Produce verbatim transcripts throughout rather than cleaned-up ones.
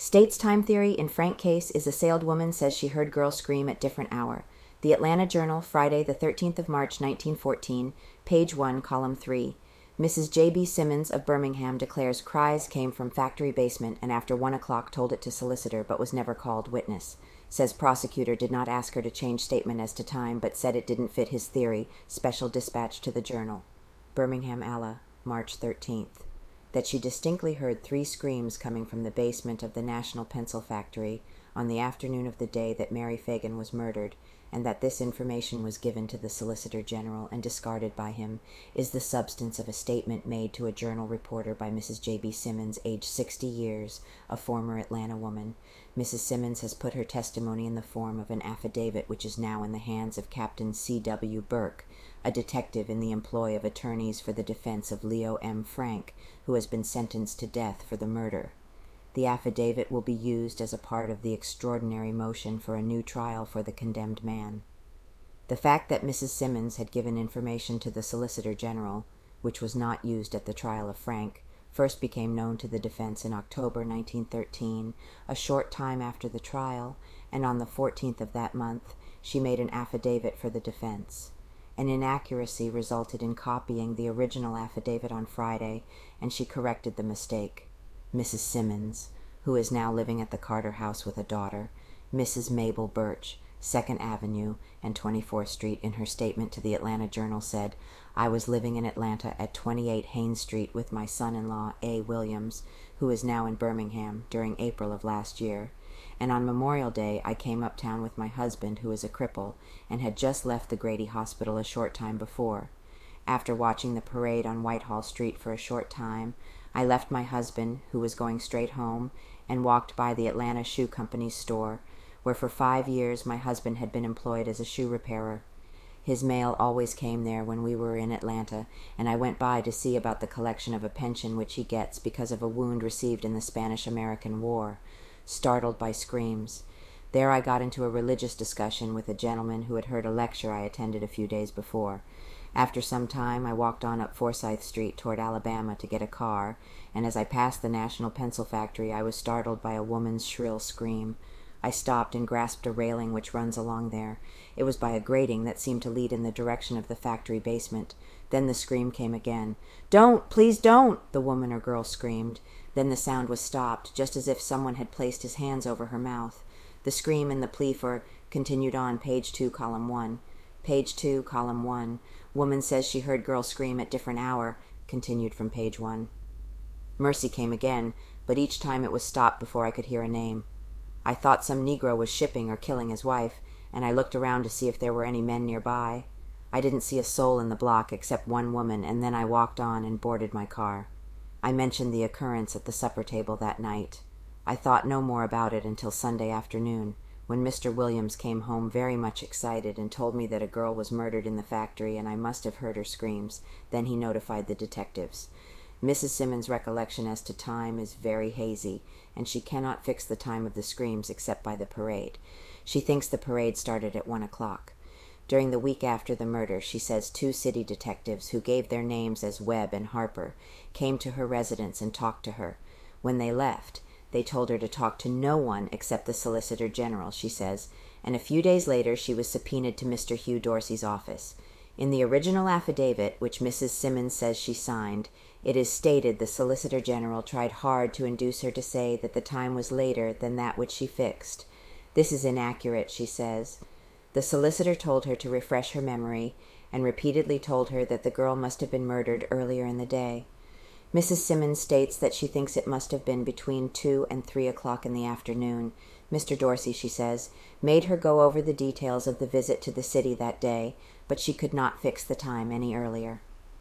State's time theory in Frank case is assailed woman says she heard girl scream at different hour. The Atlanta Journal, Friday the thirteenth of March, nineteen fourteen, page one, column three. Missus J B Simmons of Birmingham declares cries came from factory basement and after one o'clock told it to solicitor but was never called witness. Says prosecutor did not ask her to change statement as to time but said it didn't fit his theory. Special dispatch to the Journal. Birmingham, Ala, March thirteenth. That she distinctly heard three screams coming from the basement of the National Pencil Factory on the afternoon of the day that Mary Fagan was murdered, and that this information was given to the Solicitor General and discarded by him, is the substance of a statement made to a Journal reporter by Missus J B Simmons, aged sixty years, a former Atlanta woman. Missus Simmons has put her testimony in the form of an affidavit which is now in the hands of Captain C W Burke, a detective in the employ of attorneys for the defense of Leo M. Frank, who has been sentenced to death for the murder. The affidavit will be used as a part of the extraordinary motion for a new trial for the condemned man. The fact that Missus Simmons had given information to the Solicitor General, which was not used at the trial of Frank, first became known to the defense in October nineteen thirteen, a short time after the trial, and on the fourteenth of that month she made an affidavit for the defense. An inaccuracy resulted in copying the original affidavit on Friday, and she corrected the mistake. Missus Simmons, who is now living at the Carter House with a daughter, Missus Mabel Birch, second Avenue and twenty-fourth Street, in her statement to the Atlanta Journal said, "I was living in Atlanta at twenty-eight Haynes Street with my son-in-law, A. Williams, who is now in Birmingham, during April of last year. And on Memorial Day I came uptown with my husband, who is a cripple, and had just left the Grady Hospital a short time before. After watching the parade on Whitehall Street for a short time, I left my husband, who was going straight home, and walked by the Atlanta Shoe Company's store, where for five years my husband had been employed as a shoe repairer. His mail always came there when we were in Atlanta, and I went by to see about the collection of a pension which he gets because of a wound received in the Spanish-American War. Startled by screams. There I got into a religious discussion with a gentleman who had heard a lecture I attended a few days before. After some time I walked on up Forsyth Street toward Alabama to get a car, and as I passed the National Pencil Factory I was startled by a woman's shrill scream. I stopped and grasped a railing which runs along there. It was by a grating that seemed to lead in the direction of the factory basement. Then the scream came again. "Don't! Please don't!" the woman or girl screamed. Then the sound was stopped, just as if someone had placed his hands over her mouth. The scream and the plea for continued on page two, column one. Page two, column one. Woman says she heard girl scream at different hour, continued from page one. Mercy came again, but each time it was stopped before I could hear a name. I thought some Negro was shipping or killing his wife, and I looked around to see if there were any men nearby. I didn't see a soul in the block except one woman, and then I walked on and boarded my car. I mentioned the occurrence at the supper table that night. I thought no more about it until Sunday afternoon, when Mister Williams came home very much excited and told me that a girl was murdered in the factory and I must have heard her screams. Then he notified the detectives. Missus Simmons' recollection as to time is very hazy, and she cannot fix the time of the screams except by the parade. She thinks the parade started at one o'clock. During the week after the murder, she says two city detectives, who gave their names as Webb and Harper, came to her residence and talked to her. When they left, they told her to talk to no one except the Solicitor General, she says, and a few days later she was subpoenaed to Mister Hugh Dorsey's office. In the original affidavit, which Missus Simmons says she signed, it is stated the Solicitor General tried hard to induce her to say that the time was later than that which she fixed. This is inaccurate, she says. The solicitor told her to refresh her memory, and repeatedly told her that the girl must have been murdered earlier in the day. Missus Simmons states that she thinks it must have been between two and three o'clock in the afternoon. Mister Dorsey, she says, made her go over the details of the visit to the city that day, but she could not fix the time any earlier.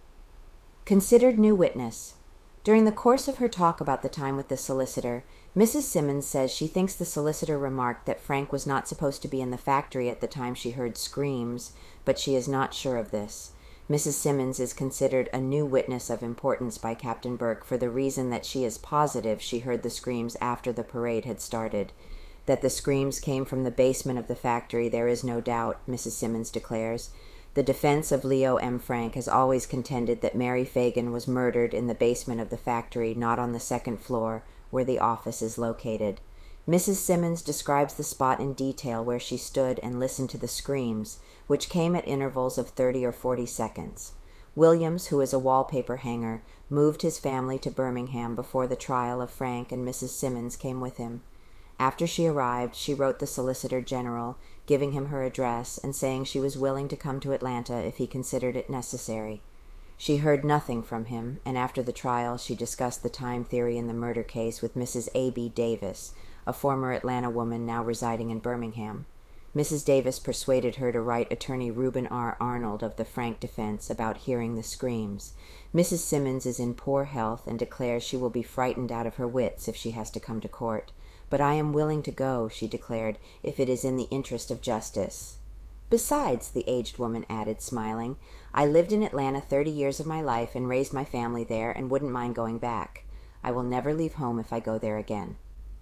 Considered new witness. During the course of her talk about the time with the solicitor, Missus Simmons says she thinks the solicitor remarked that Frank was not supposed to be in the factory at the time she heard screams, but she is not sure of this. Missus Simmons is considered a new witness of importance by Captain Burke for the reason that she is positive she heard the screams after the parade had started. That the screams came from the basement of the factory there is no doubt, Missus Simmons declares. The defense of Leo M. Frank has always contended that Mary Fagan was murdered in the basement of the factory, not on the second floor, where the office is located. Missus Simmons describes the spot in detail where she stood and listened to the screams, which came at intervals of thirty or forty seconds. Williams, who is a wallpaper hanger, moved his family to Birmingham before the trial of Frank, and Missus Simmons came with him. After she arrived, she wrote the Solicitor General, giving him her address and saying she was willing to come to Atlanta if he considered it necessary. She heard nothing from him, and after the trial she discussed the time theory in the murder case with Missus A B Davis, a former Atlanta woman now residing in Birmingham. Missus Davis persuaded her to write Attorney Reuben R. Arnold of the Frank defense about hearing the screams. Missus Simmons is in poor health and declares she will be frightened out of her wits if she has to come to court. But I am willing to go, she declared, if it is in the interest of justice. Besides, the aged woman added, smiling, I lived in Atlanta thirty years of my life and raised my family there and wouldn't mind going back. I will never leave home if I go there again.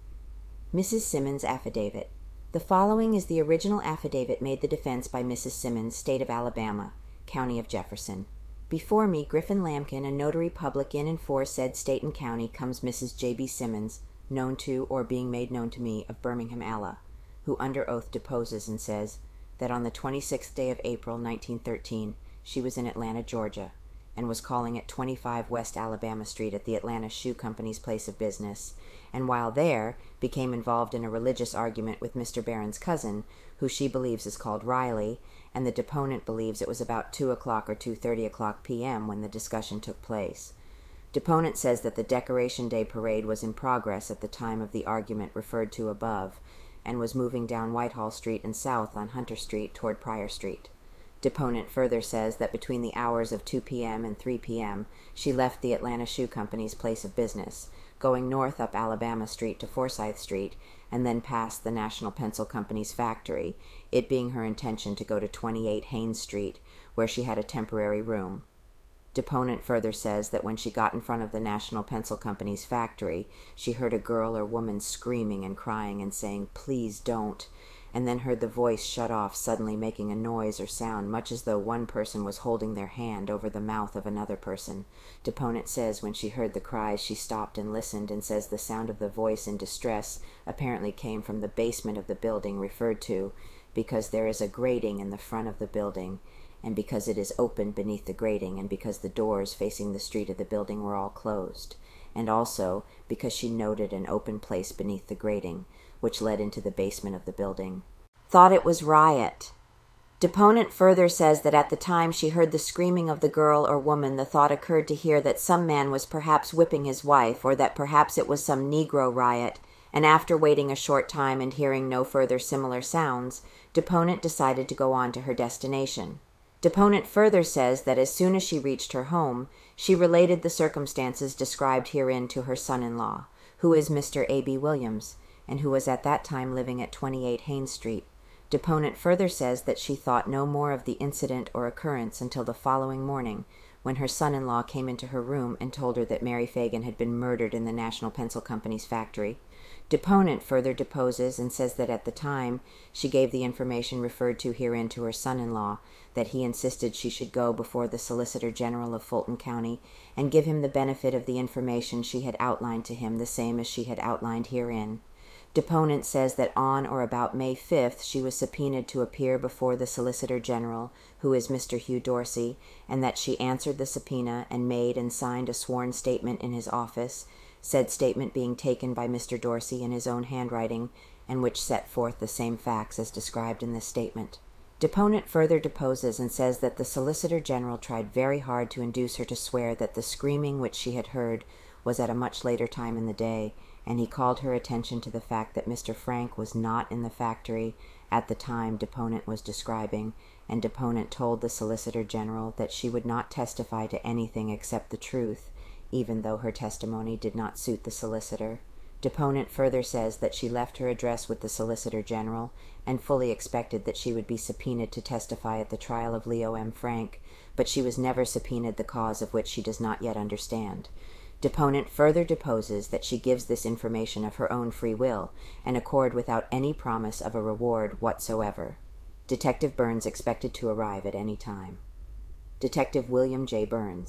Missus Simmons' affidavit. The following is the original affidavit made the defense by Missus Simmons, State of Alabama, County of Jefferson. Before me, Griffin Lambkin, a notary public in and for said state and county, comes Missus J B Simmons, known to or being made known to me, of Birmingham, Ala, who under oath deposes and says that on the twenty-sixth day of April, nineteen thirteen, she was in Atlanta, Georgia, and was calling at twenty-five West Alabama Street at the Atlanta Shoe Company's place of business, and while there, became involved in a religious argument with Mister Barron's cousin, who she believes is called Riley, and the deponent believes it was about two o'clock or two thirty o'clock p m when the discussion took place. Deponent says that the Decoration Day parade was in progress at the time of the argument referred to above, and was moving down Whitehall Street and south on Hunter Street toward Pryor Street. Deponent further says that between the hours of two p m and three p m she left the Atlanta Shoe Company's place of business, going north up Alabama Street to Forsyth Street, and then past the National Pencil Company's factory, it being her intention to go to twenty-eight Haynes Street, where she had a temporary room. Deponent further says that when she got in front of the National Pencil Company's factory, she heard a girl or woman screaming and crying and saying, "Please don't," and then heard the voice shut off, suddenly making a noise or sound, much as though one person was holding their hand over the mouth of another person. Deponent says when she heard the cries, she stopped and listened, and says the sound of the voice in distress apparently came from the basement of the building referred to, because there is a grating in the front of the building, and because it is open beneath the grating, and because the doors facing the street of the building were all closed, and also because she noted an open place beneath the grating, which led into the basement of the building. Thought it was riot. Deponent further says that at the time she heard the screaming of the girl or woman, the thought occurred to her that some man was perhaps whipping his wife, or that perhaps it was some Negro riot, and after waiting a short time and hearing no further similar sounds, Deponent decided to go on to her destination. Deponent further says that as soon as she reached her home, she related the circumstances described herein to her son-in-law, who is Mister A B Williams, and who was at that time living at twenty-eight Haynes Street. Deponent further says that she thought no more of the incident or occurrence until the following morning, when her son-in-law came into her room and told her that Mary Fagan had been murdered in the National Pencil Company's factory. Deponent further deposes and says that at the time she gave the information referred to herein to her son-in-law, that he insisted she should go before the Solicitor General of Fulton County and give him the benefit of the information she had outlined to him, the same as she had outlined herein. Deponent says that on or about May fifth she was subpoenaed to appear before the Solicitor General, who is Mister Hugh Dorsey, and that she answered the subpoena and made and signed a sworn statement in his office, said statement being taken by Mister Dorsey in his own handwriting, and which set forth the same facts as described in this statement. Deponent further deposes and says that the Solicitor General tried very hard to induce her to swear that the screaming which she had heard was at a much later time in the day, and he called her attention to the fact that Mister Frank was not in the factory at the time Deponent was describing, and Deponent told the Solicitor General that she would not testify to anything except the truth, even though her testimony did not suit the solicitor. Deponent further says that she left her address with the Solicitor General and fully expected that she would be subpoenaed to testify at the trial of Leo M. Frank, but she was never subpoenaed, the cause of which she does not yet understand. Deponent further deposes that she gives this information of her own free will, and accord without any promise of a reward whatsoever. Detective Burns expected to arrive at any time. Detective William J. Burns.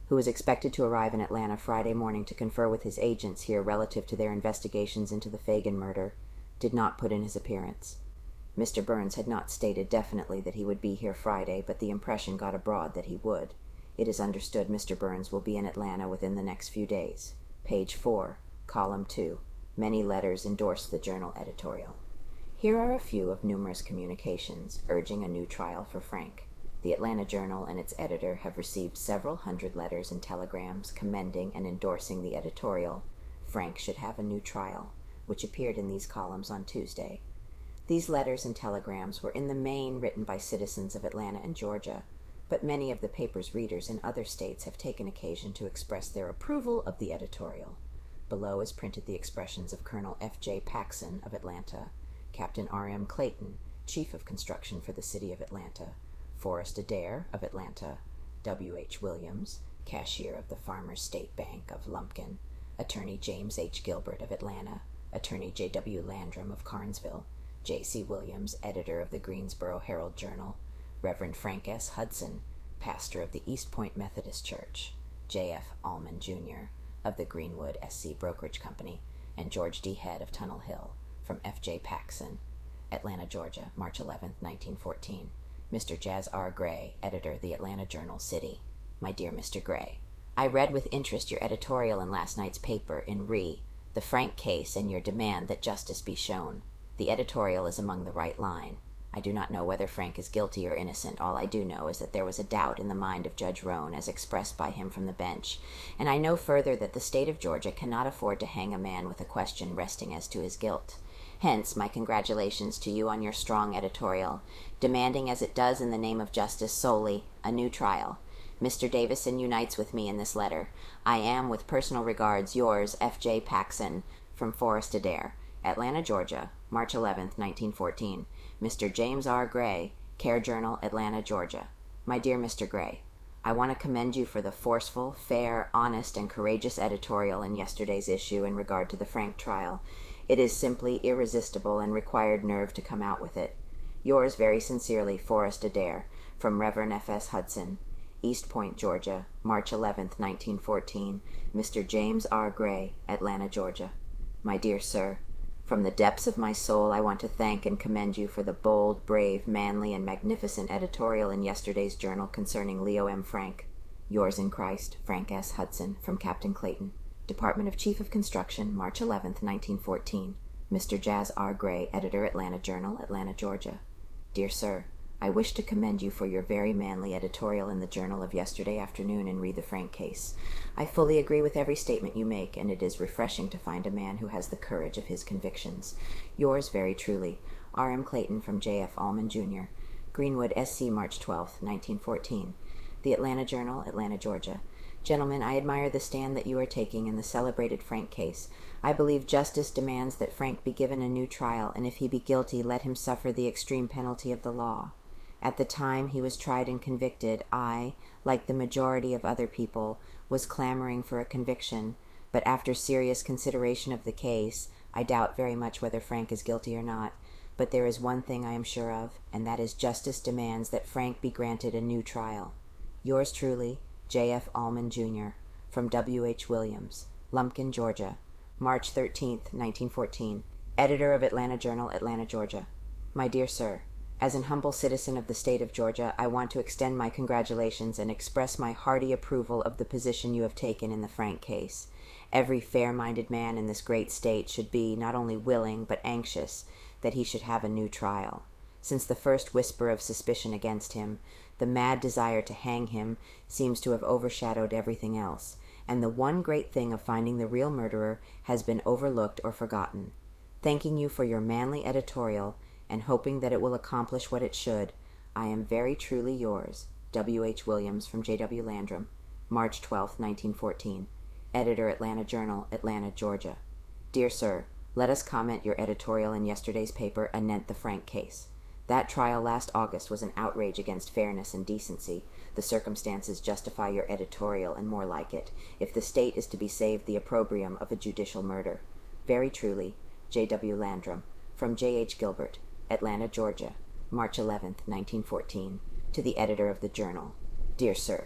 who was expected to arrive in Atlanta Friday morning to confer with his agents here relative to their investigations into the Fagan murder, did not put in his appearance. Mister Burns had not stated definitely that he would be here Friday, but the impression got abroad that he would. It is understood Mister Burns will be in Atlanta within the next few days. Page four, column two. Many letters endorse the Journal editorial. Here are a few of numerous communications urging a new trial for Frank. The Atlanta Journal and its editor have received several hundred letters and telegrams commending and endorsing the editorial, "Frank should have a new trial," which appeared in these columns on Tuesday. These letters and telegrams were in the main written by citizens of Atlanta and Georgia, but many of the paper's readers in other states have taken occasion to express their approval of the editorial. Below is printed the expressions of Colonel F J Paxson of Atlanta, Captain R M Clayton, Chief of Construction for the City of Atlanta, Forrest Adair of Atlanta, W H Williams, Cashier of the Farmers State Bank of Lumpkin, Attorney James H. Gilbert of Atlanta, Attorney J W Landrum of Carnesville, J C Williams, Editor of the Greensboro Herald Journal, Reverend Frank S. Hudson, Pastor of the East Point Methodist Church, J F Allman, Junior of the Greenwood S C Brokerage Company, and George D. Head of Tunnel Hill, from F J Paxson, Atlanta, Georgia, March eleventh, nineteen fourteen. Mister Jas R. Gray, editor of the Atlanta Journal, City. My dear Mister Gray, I read with interest your editorial in last night's paper in Re, the Frank case, and your demand that justice be shown. The editorial is among the right line. I do not know whether Frank is guilty or innocent. All I do know is that there was a doubt in the mind of Judge Roan, as expressed by him from the bench, and I know further that the state of Georgia cannot afford to hang a man with a question resting as to his guilt. Hence, my congratulations to you on your strong editorial, demanding, as it does in the name of justice solely, a new trial. Mister Davison unites with me in this letter. I am, with personal regards, yours, F J Paxson, from Forrest Adair, Atlanta, Georgia, March eleventh, nineteen fourteen. Mister James R. Gray, Care Journal, Atlanta, Georgia. My dear Mister Gray, I want to commend you for the forceful, fair, honest, and courageous editorial in yesterday's issue in regard to the Frank trial. It is simply irresistible and required nerve to come out with it. Yours very sincerely, Forrest Adair, from Reverend F S Hudson, East Point, Georgia, March eleventh, nineteen fourteen. Mister James R. Gray, Atlanta, Georgia. My dear sir, from the depths of my soul I want to thank and commend you for the bold, brave, manly, and magnificent editorial in yesterday's journal concerning Leo M. Frank. Yours in Christ, Frank S. Hudson, from Captain Clayton, Department of Chief of Construction, March eleventh, nineteen fourteen. Mister Jas R. Gray, Editor, Atlanta Journal, Atlanta, Georgia. Dear sir, I wish to commend you for your very manly editorial in the Journal of yesterday afternoon in Re the Frank case. I fully agree with every statement you make, and it is refreshing to find a man who has the courage of his convictions. Yours very truly, R M Clayton, from J F Allman, Junior, Greenwood, S C, March twelfth, nineteen fourteen. The Atlanta Journal, Atlanta, Georgia. Gentlemen, I admire the stand that you are taking in the celebrated Frank case. I believe justice demands that Frank be given a new trial, and if he be guilty, let him suffer the extreme penalty of the law. At the time he was tried and convicted, I, like the majority of other people, was clamoring for a conviction, but after serious consideration of the case, I doubt very much whether Frank is guilty or not. But there is one thing I am sure of, and that is justice demands that Frank be granted a new trial. Yours truly, J F Allman, Junior, from W H Williams, Lumpkin, Georgia, March thirteenth, nineteen fourteen, Editor of Atlanta Journal, Atlanta, Georgia. My dear sir, as an humble citizen of the state of Georgia, I want to extend my congratulations and express my hearty approval of the position you have taken in the Frank case. Every fair-minded man in this great state should be not only willing but anxious that he should have a new trial. Since the first whisper of suspicion against him, the mad desire to hang him seems to have overshadowed everything else, and the one great thing of finding the real murderer has been overlooked or forgotten. Thanking you for your manly editorial, and hoping that it will accomplish what it should, I am very truly yours, W H Williams, from J W Landrum, March twelfth, nineteen fourteen, Editor, Atlanta Journal, Atlanta, Georgia. Dear sir, let us comment your editorial in yesterday's paper anent the Frank case. That trial last August was an outrage against fairness and decency. The circumstances justify your editorial and more like it, if the state is to be saved the opprobrium of a judicial murder. Very truly, J W Landrum, from J H Gilbert, Atlanta, Georgia, March eleventh, nineteen fourteen, to the editor of the Journal. Dear sir,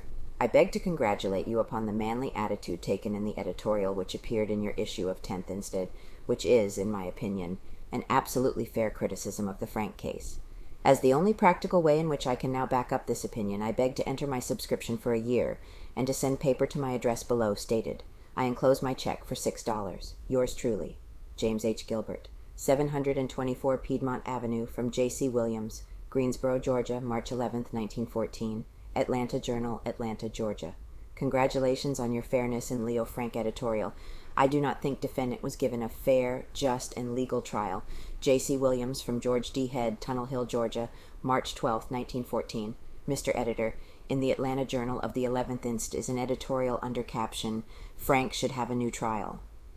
I beg to congratulate you upon the manly attitude taken in the editorial which appeared in your issue of tenth instant, which is, in my opinion, an absolutely fair criticism of the Frank case. As the only practical way in which I can now back up this opinion, I beg to enter my subscription for a year, and to send paper to my address below stated. I enclose my check for six dollars. Yours truly, James H. Gilbert, seven hundred twenty-four Piedmont Avenue, from J C. Williams, Greensboro, Georgia, March eleventh, nineteen fourteen. Atlanta Journal, Atlanta, Georgia. Congratulations on your fairness in Leo Frank editorial. I do not think defendant was given a fair, just, and legal trial. J C. Williams, from George D. Head, Tunnel Hill, Georgia, March twelfth, nineteen fourteen. Mister Editor, in the Atlanta Journal of the eleventh instant is an editorial under caption, Frank should have a new trial.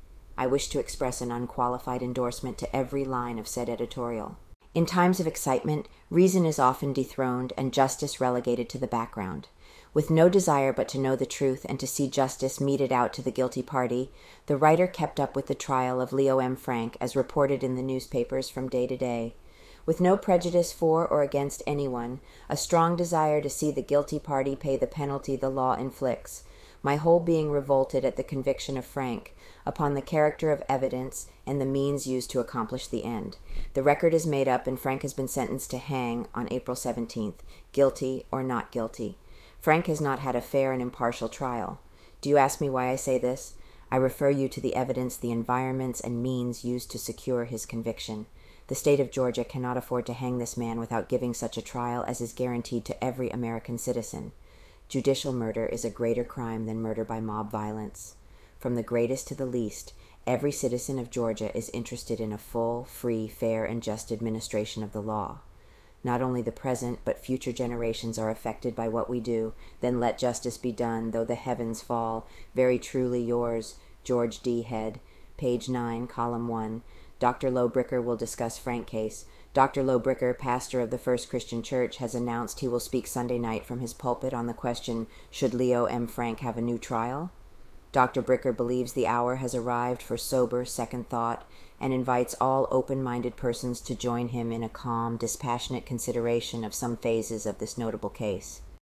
I wish to express an unqualified endorsement to every line of said editorial. In times of excitement, reason is often dethroned and justice relegated to the background. With no desire but to know the truth and to see justice meted out to the guilty party, the writer kept up with the trial of Leo M. Frank as reported in the newspapers from day to day. With no prejudice for or against anyone, a strong desire to see the guilty party pay the penalty the law inflicts, my whole being revolted at the conviction of Frank, upon the character of evidence and the means used to accomplish the end. The record is made up, and Frank has been sentenced to hang on April seventeenth, guilty or not guilty. Frank has not had a fair and impartial trial. Do you ask me why I say this? I refer you to the evidence, the environments, and means used to secure his conviction. The state of Georgia cannot afford to hang this man without giving such a trial as is guaranteed to every American citizen. Judicial murder is a greater crime than murder by mob violence. From the greatest to the least, every citizen of Georgia is interested in a full, free, fair, and just administration of the law. Not only the present, but future generations are affected by what we do. Then let justice be done, though the heavens fall. Very truly yours, George D. Head, page nine, column one. Doctor Lowe Bricker will discuss Frank case. Doctor Lowe Bricker, pastor of the First Christian Church, has announced he will speak Sunday night from his pulpit on the question, should Leo M. Frank have a new trial? Doctor Bricker believes the hour has arrived for sober second thought and invites all open-minded persons to join him in a calm, dispassionate consideration of some phases of this notable case.